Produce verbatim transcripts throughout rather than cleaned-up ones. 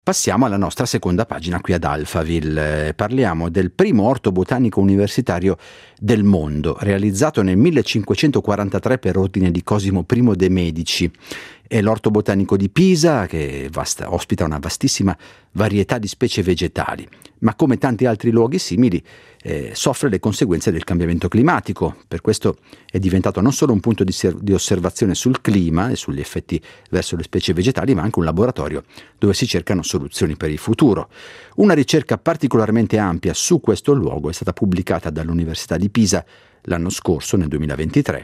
Passiamo alla nostra seconda pagina qui ad Alphaville. Parliamo del primo orto botanico universitario del mondo, realizzato nel millecinquecentoquarantatré per ordine di Cosimo I de' Medici. È l'orto botanico di Pisa, che vasta, ospita una vastissima varietà di specie vegetali, ma come tanti altri luoghi simili eh, soffre le conseguenze del cambiamento climatico. Per questo è diventato non solo un punto di, ser- di osservazione sul clima e sugli effetti verso le specie vegetali, ma anche un laboratorio dove si cercano soluzioni per il futuro. Una ricerca particolarmente ampia su questo luogo è stata pubblicata dall'Università di Pisa l'anno scorso, nel duemilaventitré,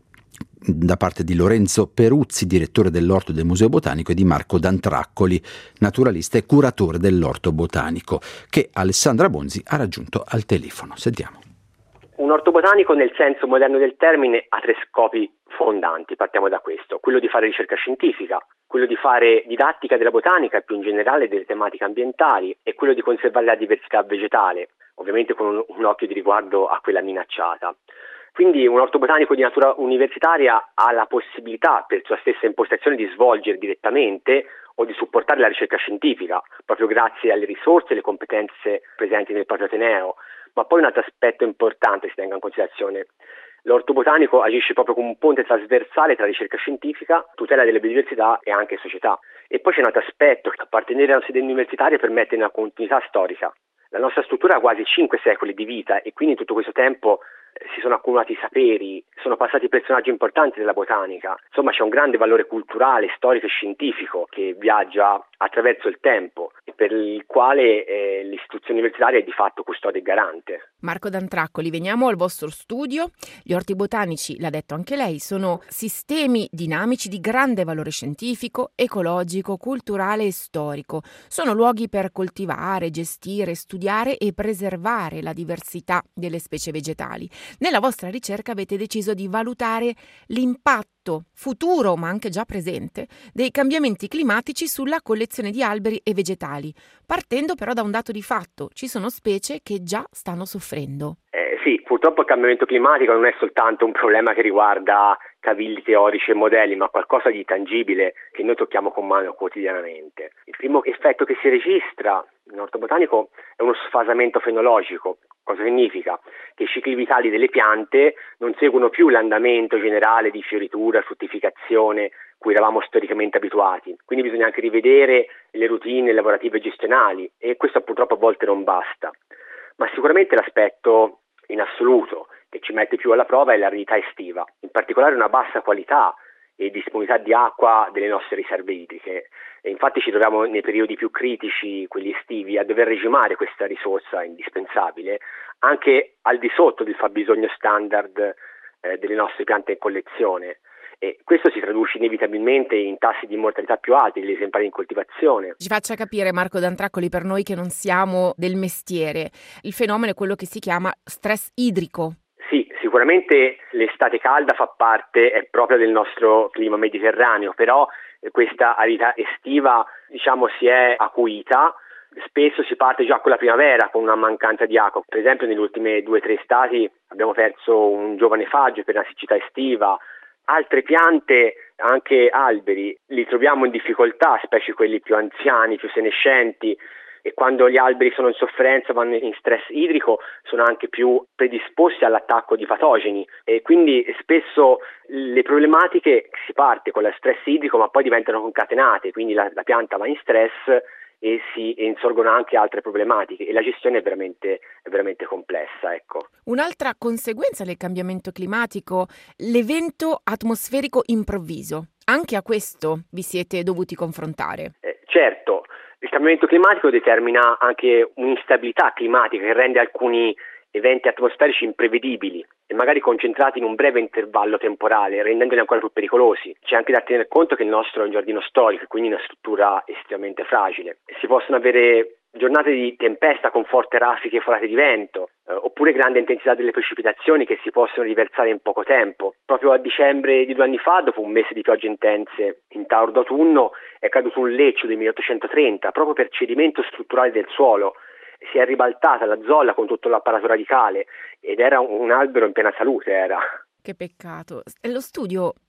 da parte di Lorenzo Peruzzi, direttore dell'Orto del Museo Botanico, e di Marco D'Antraccoli, naturalista e curatore dell'Orto Botanico, che Alessandra Bonzi ha raggiunto al telefono. Sentiamo. Un orto botanico, nel senso moderno del termine, ha tre scopi fondanti, partiamo da questo: quello di fare ricerca scientifica, quello di fare didattica della botanica e più in generale delle tematiche ambientali, e quello di conservare la diversità vegetale, ovviamente con un, un occhio di riguardo a quella minacciata. Quindi un orto botanico di natura universitaria ha la possibilità, per sua stessa impostazione, di svolgere direttamente o di supportare la ricerca scientifica, proprio grazie alle risorse e alle competenze presenti nel proprio ateneo. Ma poi un altro aspetto importante si tenga in considerazione: l'orto botanico agisce proprio come un ponte trasversale tra ricerca scientifica, tutela delle biodiversità e anche società. E poi c'è un altro aspetto: appartenere a una sede universitaria permette una continuità storica. La nostra struttura ha quasi cinque secoli di vita e quindi in tutto questo tempo si sono accumulati saperi, sono passati personaggi importanti della botanica. Insomma, c'è un grande valore culturale, storico e scientifico che viaggia attraverso il tempo e per il quale eh, l'istituzione universitaria è di fatto custode e garante. Marco D'Antraccoli, veniamo al vostro studio. Gli orti botanici, l'ha detto anche lei, sono sistemi dinamici di grande valore scientifico, ecologico, culturale e storico. Sono luoghi per coltivare, gestire, studiare e preservare la diversità delle specie vegetali. Nella vostra ricerca avete deciso di valutare l'impatto futuro, ma anche già presente, dei cambiamenti climatici sulla collezione di alberi e vegetali, partendo però da un dato di fatto: ci sono specie che già stanno soffrendo. Eh, sì, purtroppo il cambiamento climatico non è soltanto un problema che riguarda cavilli teorici e modelli, ma qualcosa di tangibile che noi tocchiamo con mano quotidianamente. Il primo effetto che si registra in orto botanico è uno sfasamento fenologico. Cosa significa? Che i cicli vitali delle piante non seguono più l'andamento generale di fioritura, fruttificazione cui eravamo storicamente abituati. Quindi bisogna anche rivedere le routine lavorative e gestionali, e questo purtroppo a volte non basta. Ma sicuramente l'aspetto in assoluto che ci mette più alla prova è l'aridità estiva, in particolare una bassa qualità e disponibilità di acqua delle nostre riserve idriche. E infatti ci troviamo nei periodi più critici, quelli estivi, a dover regimare questa risorsa indispensabile anche al di sotto del fabbisogno standard eh, delle nostre piante in collezione. E questo si traduce inevitabilmente in tassi di mortalità più alti degli esemplari in coltivazione. Ci faccia capire, Marco D'Antraccoli, per noi che non siamo del mestiere, il fenomeno è quello che si chiama stress idrico. Sì, sicuramente l'estate calda fa parte, è propria del nostro clima mediterraneo, però questa aridità estiva, diciamo, si è acuita. Spesso si parte già con la primavera, con una mancanza di acqua. Per esempio, nelle ultime due o tre estati abbiamo perso un giovane faggio per una siccità estiva. Altre piante, anche alberi, li troviamo in difficoltà, specie quelli più anziani, più senescenti, e quando gli alberi sono in sofferenza, vanno in stress idrico, sono anche più predisposti all'attacco di patogeni, e quindi spesso le problematiche si parte con lo stress idrico, ma poi diventano concatenate, quindi la, la pianta va in stress e si e insorgono anche altre problematiche, e la gestione è veramente, è veramente complessa. Ecco. Un'altra conseguenza del cambiamento climatico, l'evento atmosferico improvviso. Anche a questo vi siete dovuti confrontare. Eh, certo, il cambiamento climatico determina anche un'instabilità climatica che rende alcuni eventi atmosferici imprevedibili e magari concentrati in un breve intervallo temporale, rendendoli ancora più pericolosi. C'è anche da tener conto che il nostro è un giardino storico e quindi una struttura estremamente fragile. Si possono avere giornate di tempesta con forti raffiche e folate di vento, eh, oppure grande intensità delle precipitazioni che si possono riversare in poco tempo. Proprio a dicembre di due anni fa, dopo un mese di piogge intense in Tauro d'autunno, è caduto un leccio del milleottocentotrenta, proprio per cedimento strutturale del suolo. Si è ribaltata la zolla con tutto l'apparato radicale ed era un, un albero in piena salute. Era. Che peccato. Lo studio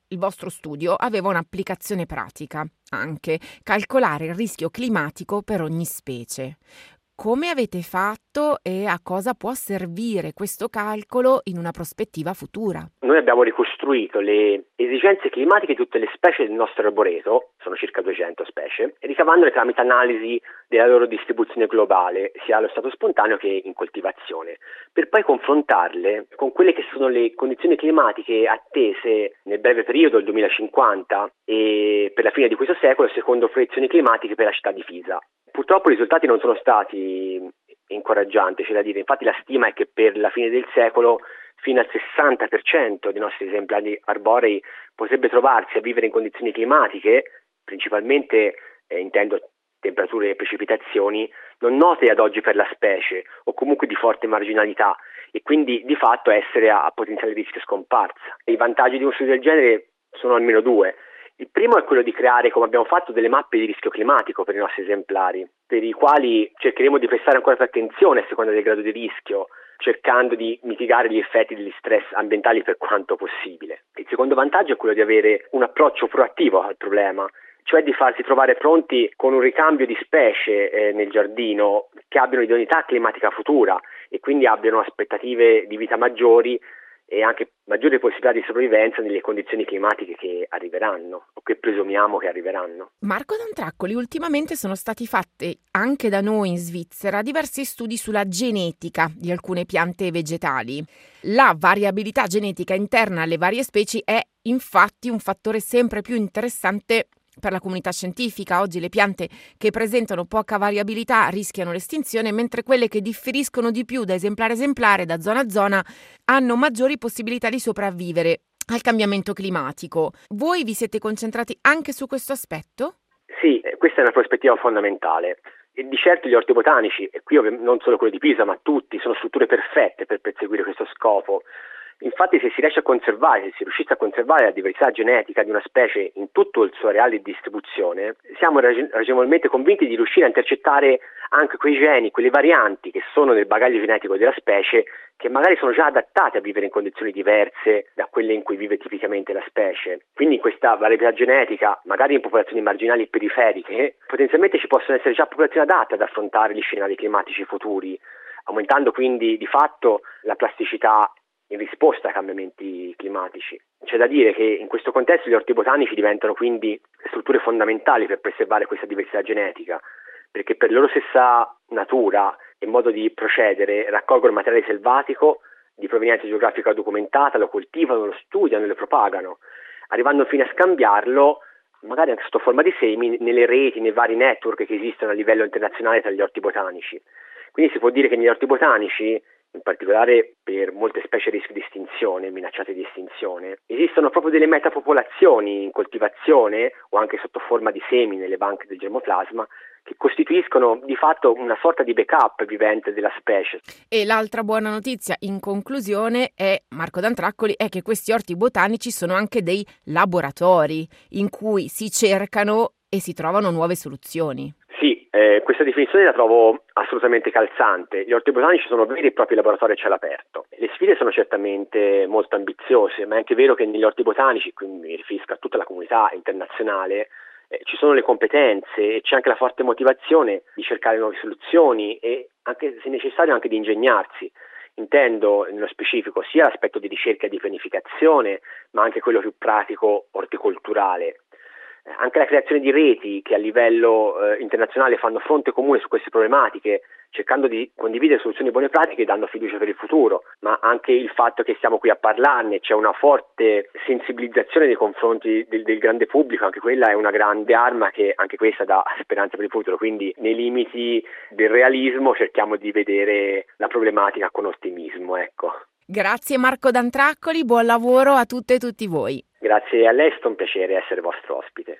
il vostro studio aveva un'applicazione pratica, anche calcolare il rischio climatico per ogni specie. Come avete fatto e a cosa può servire questo calcolo in una prospettiva futura? Noi abbiamo ricostruito le esigenze climatiche di tutte le specie del nostro arboreto, sono circa duecento specie, ricavandole tramite analisi della loro distribuzione globale, sia allo stato spontaneo che in coltivazione, per poi confrontarle con quelle che sono le condizioni climatiche attese nel breve periodo, il duemilacinquanta, e per la fine di questo secolo, secondo proiezioni climatiche per la città di Pisa. Purtroppo i risultati non sono stati incoraggianti, c'è da dire. Infatti la stima è che per la fine del secolo fino al sessanta per cento dei nostri esemplari arborei potrebbe trovarsi a vivere in condizioni climatiche, principalmente eh, intendo temperature e precipitazioni, non note ad oggi per la specie o comunque di forte marginalità, e quindi di fatto essere a, a potenziale rischio scomparsa. I vantaggi di uno studio del genere sono almeno due. Il primo è quello di creare, come abbiamo fatto, delle mappe di rischio climatico per i nostri esemplari, per i quali cercheremo di prestare ancora più attenzione a seconda del grado di rischio, cercando di mitigare gli effetti degli stress ambientali per quanto possibile. Il secondo vantaggio è quello di avere un approccio proattivo al problema, cioè di farsi trovare pronti con un ricambio di specie eh, nel giardino che abbiano idoneità climatica futura e quindi abbiano aspettative di vita maggiori e anche maggiori possibilità di sopravvivenza nelle condizioni climatiche che arriveranno o che presumiamo che arriveranno. Marco D'Antraccoli, ultimamente sono stati fatti anche da noi in Svizzera diversi studi sulla genetica di alcune piante e vegetali. La variabilità genetica interna alle varie specie è infatti un fattore sempre più interessante per la comunità scientifica. Oggi le piante che presentano poca variabilità rischiano l'estinzione, mentre quelle che differiscono di più da esemplare a esemplare, da zona a zona, hanno maggiori possibilità di sopravvivere al cambiamento climatico. Voi vi siete concentrati anche su questo aspetto? Sì, questa è una prospettiva fondamentale. E di certo gli orti botanici, e qui non solo quello di Pisa, ma tutti, sono strutture perfette per perseguire questo scopo. Infatti, se si riesce a conservare, se si riuscisse a conservare la diversità genetica di una specie in tutto il suo areale di distribuzione, siamo ragio- ragionevolmente convinti di riuscire a intercettare anche quei geni, quelle varianti che sono nel bagaglio genetico della specie, che magari sono già adattate a vivere in condizioni diverse da quelle in cui vive tipicamente la specie. Quindi questa variabilità genetica, magari in popolazioni marginali e periferiche, potenzialmente ci possono essere già popolazioni adatte ad affrontare gli scenari climatici futuri, aumentando quindi di fatto la plasticità in risposta ai cambiamenti climatici. C'è da dire che in questo contesto gli orti botanici diventano quindi strutture fondamentali per preservare questa diversità genetica, perché per loro stessa natura e modo di procedere raccolgono materiale selvatico di provenienza geografica documentata, lo coltivano, lo studiano e lo propagano, arrivando fino a scambiarlo, magari anche sotto forma di semi, nelle reti, nei vari network che esistono a livello internazionale tra gli orti botanici. Quindi si può dire che negli orti botanici, in particolare per molte specie a rischio di estinzione, minacciate di estinzione, esistono proprio delle metapopolazioni in coltivazione o anche sotto forma di semi nelle banche del germoplasma che costituiscono di fatto una sorta di backup vivente della specie. E l'altra buona notizia in conclusione è, Marco D'Antraccoli, è che questi orti botanici sono anche dei laboratori in cui si cercano e si trovano nuove soluzioni. Sì, eh, questa definizione la trovo assolutamente calzante. Gli orti botanici sono veri e propri laboratori a cielo aperto. Le sfide sono certamente molto ambiziose, ma è anche vero che negli orti botanici, quindi mi riferisco a tutta la comunità internazionale, eh, ci sono le competenze e c'è anche la forte motivazione di cercare nuove soluzioni e anche, se necessario, anche di ingegnarsi. Intendo nello specifico sia l'aspetto di ricerca e di pianificazione, ma anche quello più pratico orticolturale. Anche la creazione di reti che a livello eh, internazionale fanno fronte comune su queste problematiche, cercando di condividere soluzioni buone pratiche, danno fiducia per il futuro, ma anche il fatto che stiamo qui a parlarne, c'è una forte sensibilizzazione nei confronti del, del grande pubblico, anche quella è una grande arma che anche questa dà speranza per il futuro, quindi nei limiti del realismo cerchiamo di vedere la problematica con ottimismo, ecco. Grazie Marco D'Antraccoli, buon lavoro a tutte e tutti voi. Grazie a lei, è stato un piacere essere vostro ospite.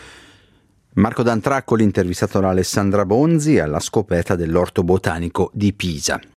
Marco D'Antraccoli intervistato da Alessandra Bonzi alla scoperta dell'orto botanico di Pisa.